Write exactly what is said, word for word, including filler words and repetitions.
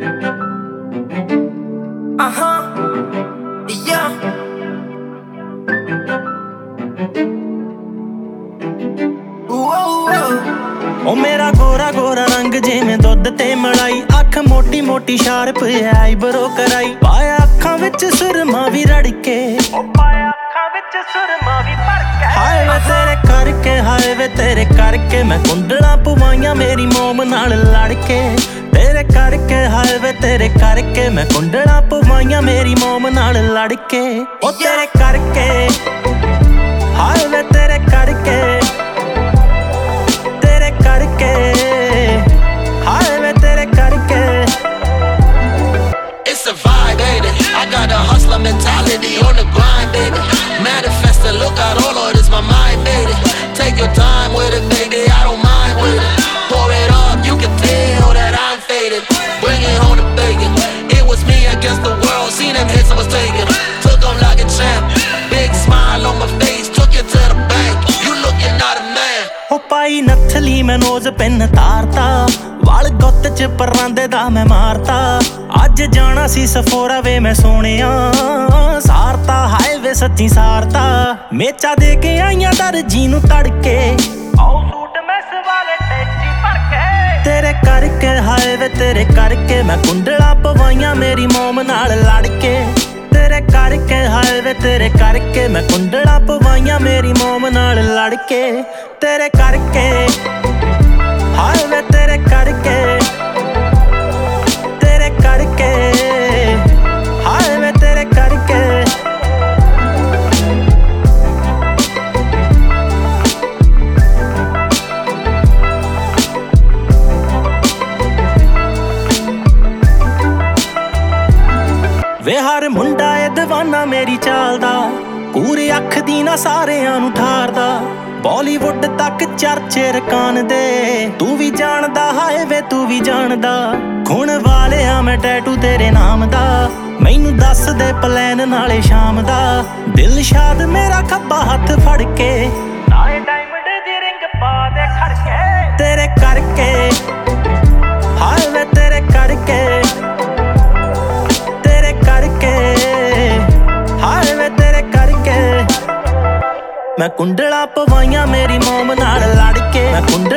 Uh-huh, yeah. ओ मेरा गोरा गोरा रंग जिवें दुध ते मलाई, अख मोटी मोटी शार्प आईब्रो कराई, पाया अखां विच सुरमा भी रड़के, ओ पाया अखां विच सुरमा भी भड़के। हाय वे तेरे करके, हाय वे तेरे करके मैं कुंडलां पवाइयां मेरी मोम नाल लड़के, तेरे करके, हाय वे तेरे करके मैं कुंडलां पवाइयां मेरी मोम नाल लड़के। ओ तेरे करके, हाय वे तेरे करके, तेरे करके, हाय वे तेरे करके। It's a vibe, baby. I got a hustler mentality on the grind, baby. Manifest and look out, all of this my mind, baby. Take your time with it, baby, I don't mind with it. Pour it up, you can tell that I'm faded. Bring it home to bacon. It was me against the world, seen them hits I was taking. Took them like a champ, big smile on my face, took it to the bank. You looking not a man. ओ पाई नथली मैं nose pin तारता, वाल गुत्त च परांदे दा मैं मारता, अज जाना सी Sephora वे मैं सोनिया सारता, हाय वे सच्ची सारता, मेचा दे के आईयां दर्जी नूं तड़के, आओ सूट मैस वाले टैची भड़के। तेरे करके, हाय वे तेरे करके मैं कुंडलां पवाइयां मेरी मोम नाल लड़के, तेरे करके, हाय वे तेरे करके मैं कुंडलां पवाइयां मेरी मोम नाल लड़के, तेरे करके, हाय वे तेरे करके, तेरे करके, हाय वे तेरे करके। वे हर मुंडा ए दीवाना मेरी चाल दा, कूरे अख दी ना सारेयां नूं ठारदा, बॉलीवुड तक चर्चे रकान दे, तू भी जानदा, हाय वे तू भी जानदा, खून वालिया मैं टैटू तेरे नाम दा, मैनू दस दे प्लैन नाले शाम दा, दिल शाद मेरा खब्बा हत्थ फड़ के, नाले डायमंड दी रिंग पा दे खड़के। तेरे करके, हाय वे तेरे करके, तेरे करके, हाय वे तेरे करके। मैं कुंडलां पवाइयां मेरी मोम नाल लड़के, मैं कुंडलां